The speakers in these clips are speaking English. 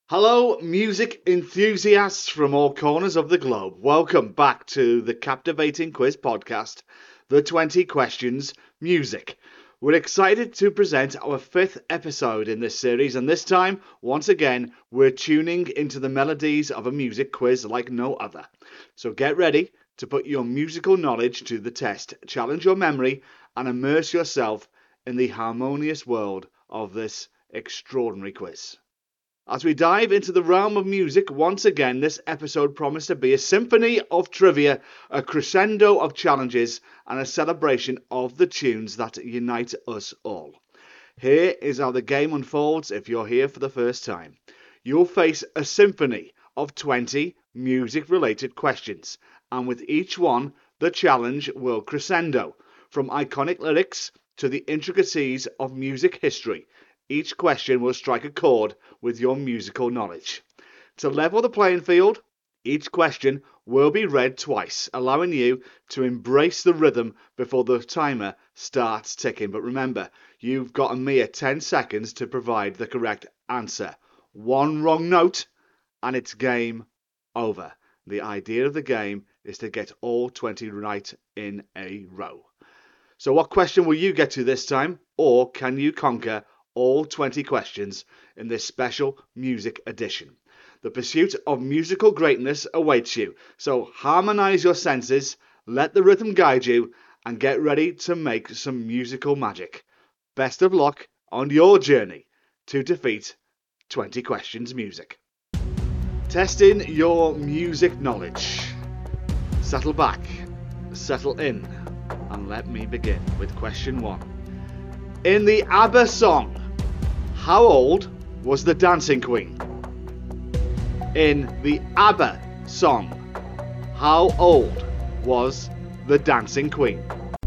Hello, music enthusiasts from all corners of the globe. Welcome back to the captivating quiz podcast, The 20 Questions Music. We're excited to present our 5th episode in this series, and this time, once again, we're tuning into the melodies of a music quiz like no other. So get ready to put your musical knowledge to the test, challenge your memory, and immerse yourself in the harmonious world of this extraordinary quiz. As we dive into the realm of music, once again, this episode promised to be a symphony of trivia, a crescendo of challenges, and a celebration of the tunes that unite us all. Here is how the game unfolds if you're here for the first time. You'll face a symphony of 20 music-related questions, and with each one, the challenge will crescendo, from iconic lyrics to the intricacies of music history. Each question will strike a chord with your musical knowledge. To level the playing field, each question will be read twice, allowing you to embrace the rhythm before the timer starts ticking. But remember, you've got a mere 10 seconds to provide the correct answer. One wrong note, and it's game over. The idea of the game is to get all 20 right in a row. So what question will you get to this time? Or can you conquer all 20 questions in this special music edition? The pursuit of musical greatness awaits you, so harmonise your senses, let the rhythm guide you, and get ready to make some musical magic. Best of luck on your journey to defeat 20 Questions Music. Testing your music knowledge. Settle back, settle in, and let me begin with question 1. In the ABBA song, how old was the Dancing Queen? In the ABBA song, how old was the Dancing Queen?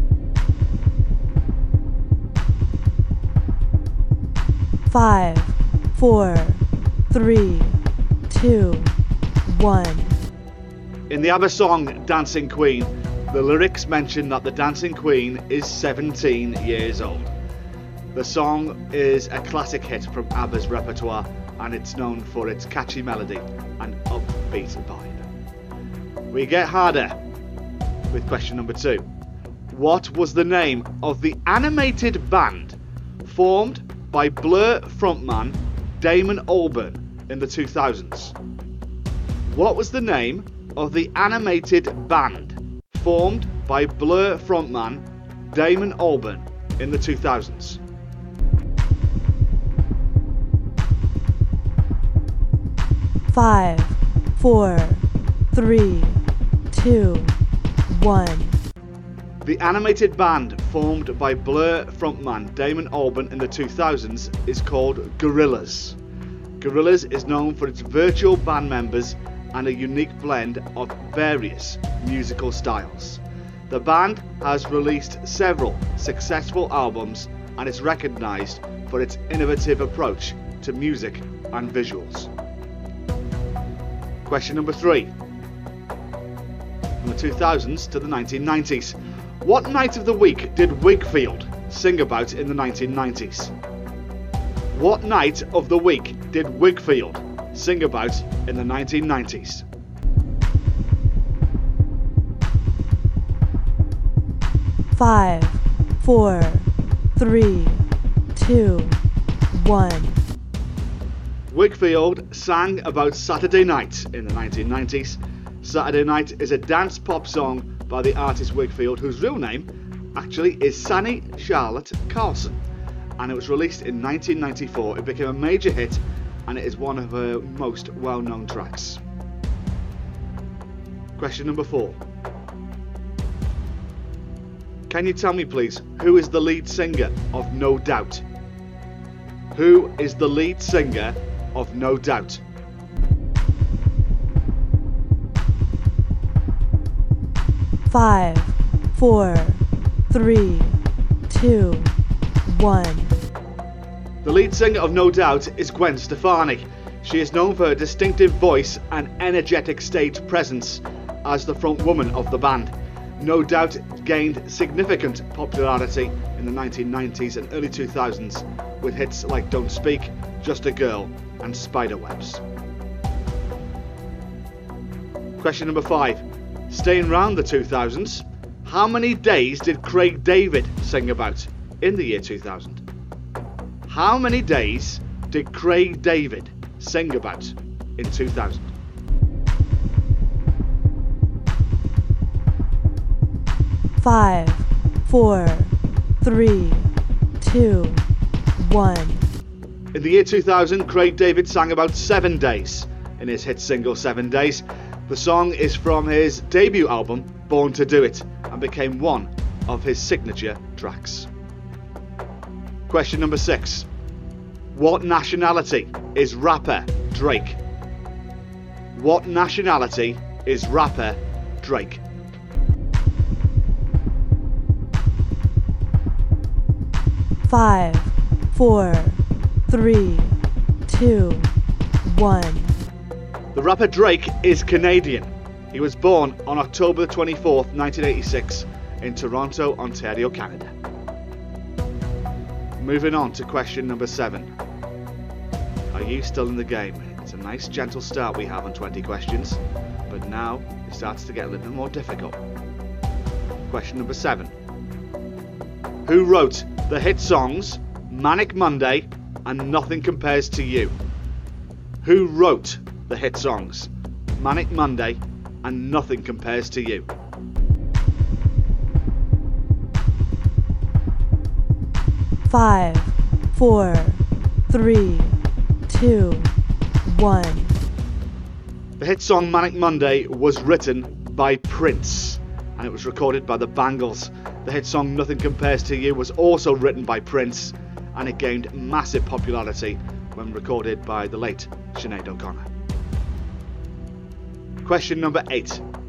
Five, 4, 3, 2, 1. In the ABBA song Dancing Queen, the lyrics mention that the Dancing Queen is 17 years old. The song is a classic hit from ABBA's repertoire, and it's known for its catchy melody and upbeat vibe. We get harder with question number 2. What was the name of the animated band formed by Blur frontman Damon Albarn in the 2000s? What was the name of the animated band formed by Blur frontman Damon Albarn in the 2000s? Five, 4, 3, 2, 1. The animated band formed by Blur frontman Damon Albarn in the 2000s is called Gorillaz. Gorillaz is known for its virtual band members and a unique blend of various musical styles. The band has released several successful albums and is recognised for its innovative approach to music and visuals. Question number 3. From the 2000s to the 1990s. What night of the week did Whigfield sing about in the 1990s? What night of the week did Whigfield sing about in the 1990s? Five, 4, 3, 2, 1. Whigfield sang about Saturday Night in the 1990s. Saturday Night is a dance pop song by the artist Whigfield, whose real name actually is Sannie Charlotte Carlson, and it was released in 1994. It became a major hit, and it is one of her most well-known tracks. Question number 4. Can you tell me, please, who is the lead singer of No Doubt? Who is the lead singer of No Doubt? Five, 4, 3, 2, 1. The lead singer of No Doubt is Gwen Stefani. She is known for her distinctive voice and energetic stage presence as the front woman of the band. No Doubt gained significant popularity in the 1990s and early 2000s with hits like Don't Speak, Just a Girl and Spiderwebs. Question number 5. Staying round the 2000s, how many days did Craig David sing about in the year 2000? How many days did Craig David sing about in 2000? Five, 4, 3, 2, 1. In the year 2000, Craig David sang about 7 days in his hit single 7 Days. The song is from his debut album Born to Do It and became one of his signature tracks. Question number 6. What nationality is rapper Drake? What nationality is rapper Drake? Five, 4, 3, 2, 1. The rapper Drake is Canadian. He was born on October 24th, 1986 in Toronto, Ontario, Canada. Moving on to question number 7. Are you still in the game? It's a nice gentle start we have on 20 questions, but now it starts to get a little bit more difficult. Question number 7. Who wrote the hit songs Manic Monday and Nothing Compares to You? Who wrote the hit songs Manic Monday and Nothing Compares to You? Five, 4, 3, 2, 1. The hit song Manic Monday was written by Prince and it was recorded by the Bangles. The hit song Nothing Compares to You was also written by Prince and it gained massive popularity when recorded by the late Sinead O'Connor. Question number 8.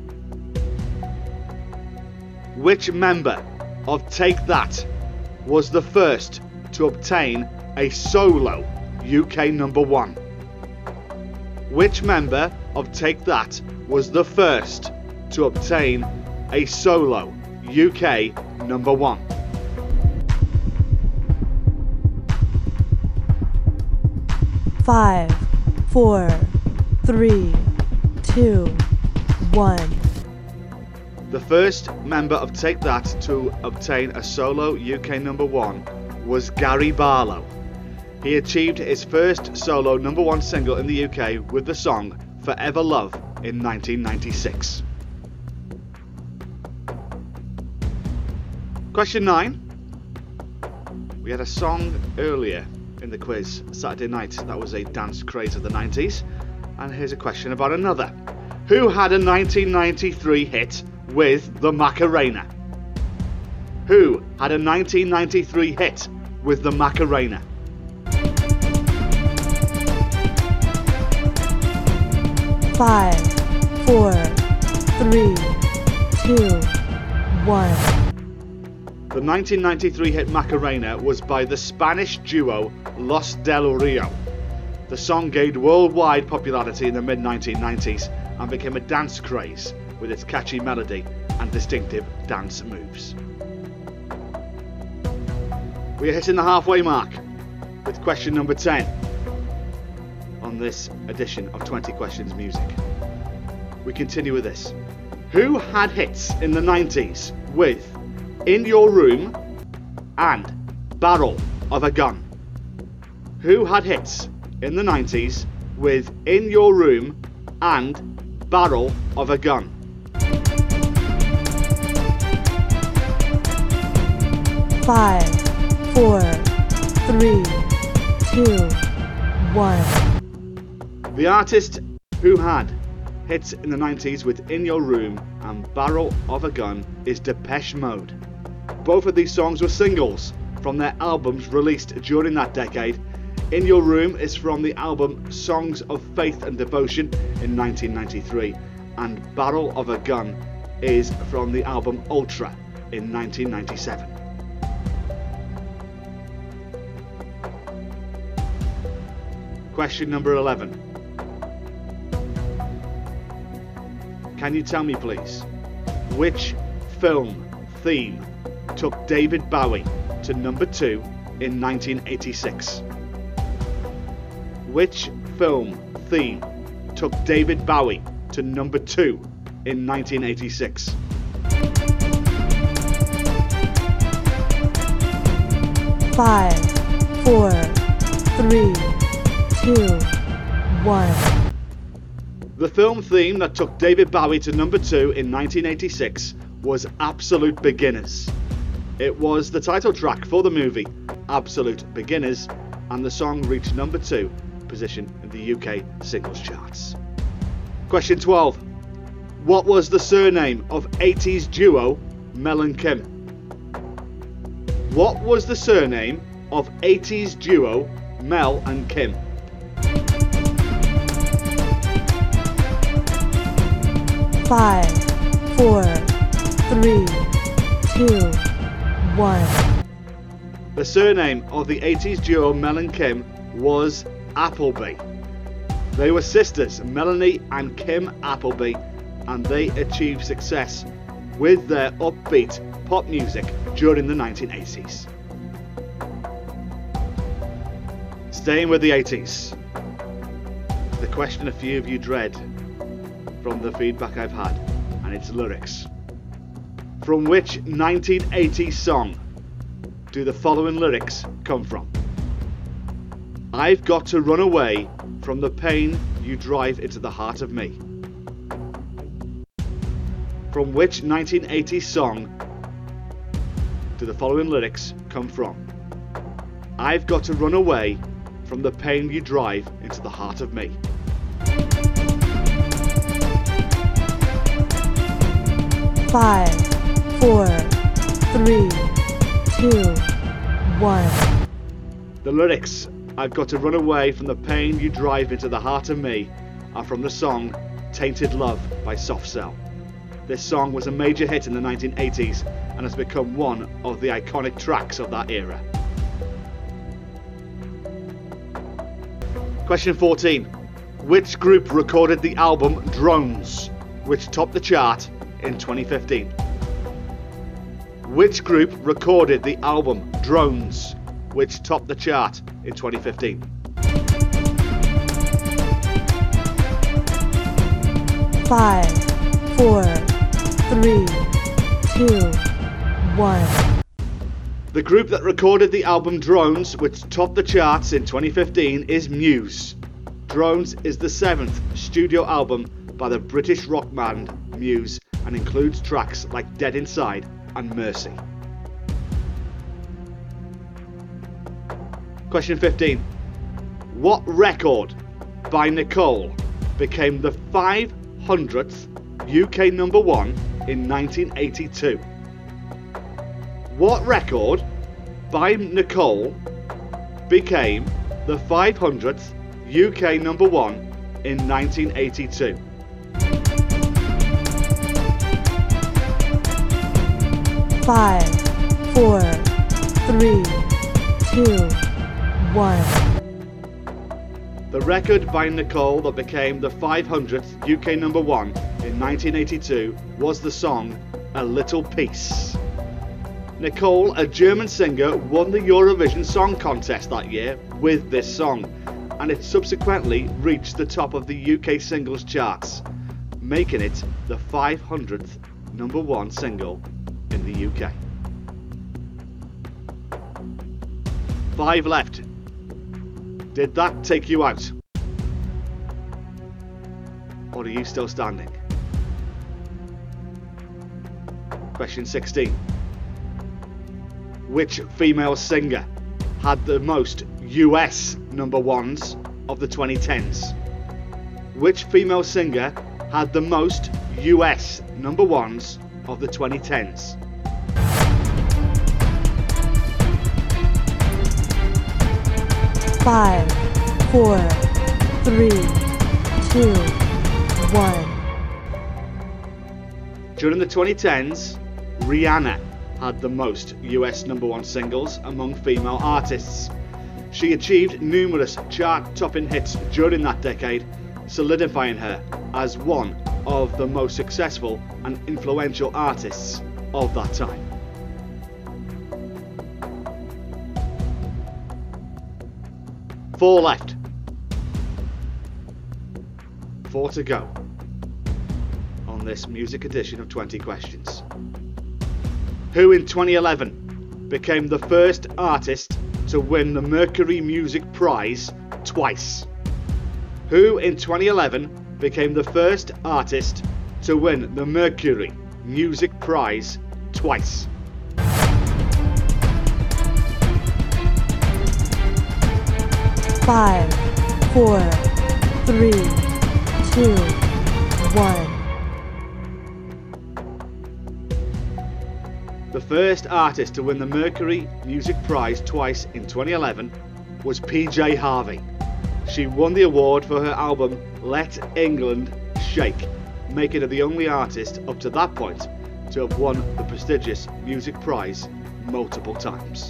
Which member of Take That was the first to obtain a solo UK number 1? Which member of Take That was the first to obtain a solo UK number 1? Five, 4, 3, 2, 1. The first member of Take That to obtain a solo UK number 1 was Gary Barlow. He achieved his first solo number 1 single in the UK with the song Forever Love in 1996. Question 9. We had a song earlier in the quiz Saturday night that was a dance craze of the 90s, and here's a question about another. Who had a 1993 hit with the Macarena? Who had a 1993 hit with the Macarena? Five, 4, 3, 2, 1. The 1993 hit Macarena was by the Spanish duo Los Del Rio. The song gained worldwide popularity in the mid-1990s and became a dance craze with its catchy melody and distinctive dance moves. We are hitting the halfway mark with question number 10 on this edition of 20 Questions Music. We continue with this. Who had hits in the 90s with In Your Room and Barrel of a Gun? Who had hits in the 90s with In Your Room and Barrel of a Gun? Five, 4, 3, 2, 1. The artist who had hits in the 90s with In Your Room and Barrel of a Gun is Depeche Mode. Both of these songs were singles from their albums released during that decade. In Your Room is from the album Songs of Faith and Devotion in 1993, and Barrel of a Gun is from the album Ultra in 1997. Question number 11. Can you tell me, please, which film theme took David Bowie to number 2 in 1986? Which film theme took David Bowie to number 2 in 1986? Five, 4, 3, 2, 1. The film theme that took David Bowie to number 2 in 1986 was Absolute Beginners. It was the title track for the movie Absolute Beginners, and the song reached number 2 position in the UK singles charts. Question 12. What was the surname of 80s duo Mel and Kim? What was the surname of 80s duo Mel and Kim? Five, 4, 3, 2, 1. The surname of the 80s duo Mel and Kim was Appleby. They were sisters, Melanie and Kim Appleby, and they achieved success with their upbeat pop music during the 1980s. Staying with the 80s, the question a few of you dread from the feedback I've had, and its lyrics. From which 1980s song do the following lyrics come from? I've got to run away from the pain you drive into the heart of me. From which 1980s song do the following lyrics come from? I've got to run away from the pain you drive into the heart of me. Five, 4, 3, 2, 1. The lyrics, I've got to run away from the pain you drive into the heart of me, are from the song Tainted Love by Soft Cell. This song was a major hit in the 1980s and has become one of the iconic tracks of that era. Question 14. Which group recorded the album Drones, which topped the chart in 2015? Which group recorded the album Drones, which topped the chart in 2015? Five, 4, 3, 2, 1. The group that recorded the album Drones, which topped the charts in 2015, is Muse. Drones is the 7th studio album by the British rock band Muse and includes tracks like Dead Inside and Mercy. Question 15. What record by Nicole became the 500th UK number 1 in 1982? What record by Nicole became the 500th UK number 1 in 1982? Five, 4, 3, 2, 1. The record by Nicole that became the 500th UK number 1 in 1982 was the song A Little Piece. Nicole, a German singer, won the Eurovision Song Contest that year with this song, and it subsequently reached the top of the UK singles charts, making it the 500th number 1 single in the UK. 5 left. Did that take you out? Or are you still standing? Question 16. Which female singer had the most US number 1s of the 2010s? Which female singer had the most US number 1s of the 2010s? Five, 4, 3, 2, 1. During the 2010s, Rihanna had the most US number 1 singles among female artists. She achieved numerous chart-topping hits during that decade, solidifying her as one of the most successful and influential artists of that time. Four left. 4 to go on this music edition of 20 Questions. Who in 2011 became the first artist to win the Mercury Music Prize twice? Who in 2011 became the first artist to win the Mercury Music Prize twice? Five, 4, 3, 2, 1. The first artist to win the Mercury Music Prize twice in 2011 was PJ Harvey. She won the award for her album Let England Shake, making her the only artist up to that point to have won the prestigious music prize multiple times.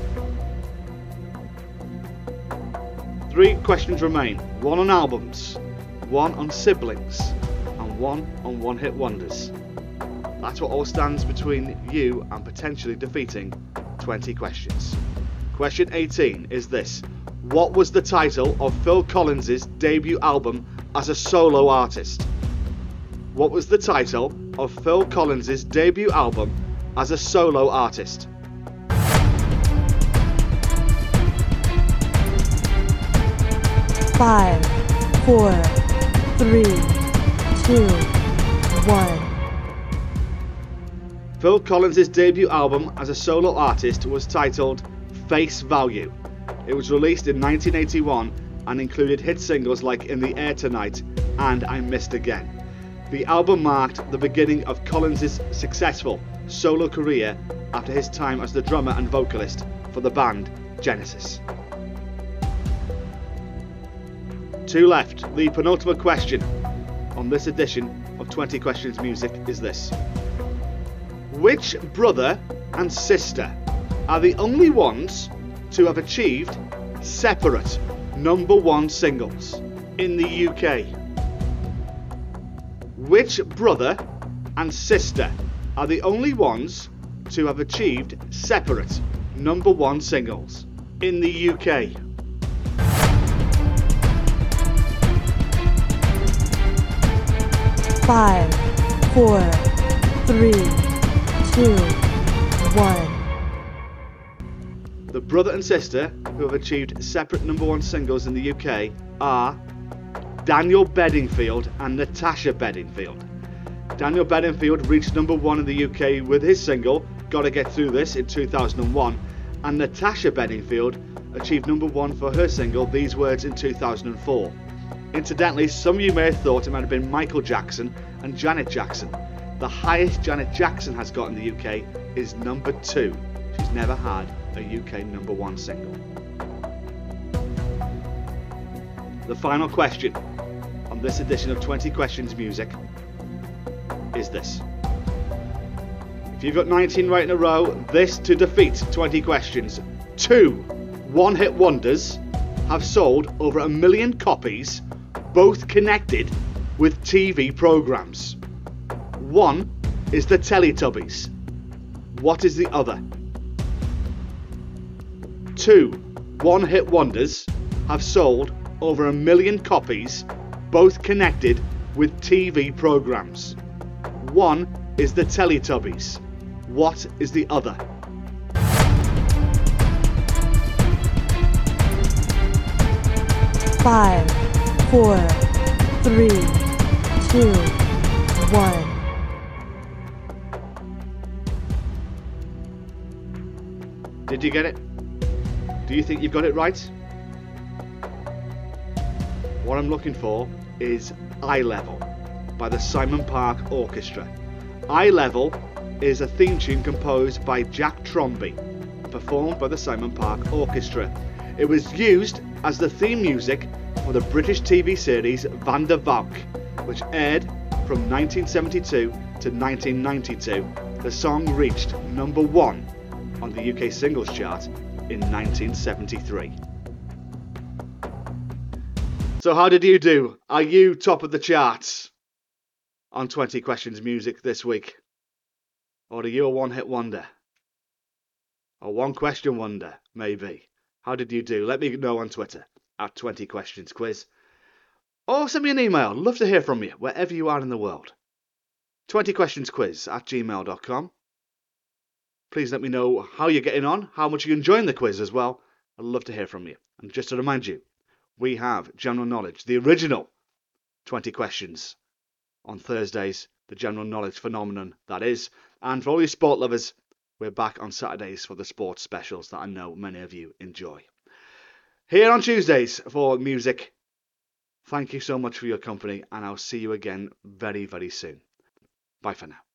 3 questions remain, 1 on albums, 1 on siblings, and 1 on one-hit wonders. That's what all stands between you and potentially defeating 20 questions. Question 18 is this. What was the title of Phil Collins' debut album as a solo artist? What was the title of Phil Collins' debut album as a solo artist? Five, 4, 3, 2, 1. Phil Collins' debut album as a solo artist was titled Face Value. It was released in 1981 and included hit singles like In the Air Tonight and I Missed Again. The album marked the beginning of Collins' successful solo career after his time as the drummer and vocalist for the band Genesis. 2 left. The penultimate question on this edition of 20 Questions Music is this. Which brother and sister are the only ones to have achieved separate #1 singles in the UK? Which brother and sister are the only ones to have achieved separate #1 singles in the UK? Five, 4, 3, 2, 1. The brother and sister who have achieved separate #1 singles in the UK are Daniel Bedingfield and Natasha Bedingfield. Daniel Bedingfield reached #1 in the UK with his single Gotta Get Through This in 2001, and Natasha Bedingfield achieved #1 for her single These Words in 2004. Incidentally, some of you may have thought it might have been Michael Jackson and Janet Jackson. The highest Janet Jackson has got in the UK is #2. She's never had a UK #1 single. The final question on this edition of 20 Questions Music is this. If you've got 19 right in a row, this to defeat 20 questions. 2 one-hit wonders have sold over 1 million copies, both connected with TV programmes. One is the Teletubbies. What is the other? 2 one-hit wonders have sold over 1 million copies, both connected with TV programmes. One is the Teletubbies. What is the other? Five, 4, 3, 2, 1. Did you get it? Do you think you've got it right? What I'm looking for is Eye Level by the Simon Park Orchestra. Eye Level is a theme tune composed by Jack Tromby, performed by the Simon Park Orchestra. It was used as the theme music for the British TV series Van der Valk, which aired from 1972 to 1992. The song reached #1 on the UK singles chart in 1973. So how did you do? Are you top of the charts on 20 Questions Music this week? Or are you a one-hit wonder? A one-question wonder, maybe. How did you do? Let me know on Twitter, @20 Questions Quiz. or send me an email. Love to hear from you, wherever you are in the world. 20questionsquiz@gmail.com. Please let me know how you're getting on, how much you're enjoying the quiz as well. I'd love to hear from you. And just to remind you, we have General Knowledge, the original 20 questions on Thursdays, the general knowledge phenomenon that is. And for all you sport lovers, we're back on Saturdays for the sports specials that I know many of you enjoy. Here on Tuesdays for music. Thank you so much for your company, and I'll see you again very, very soon. Bye for now.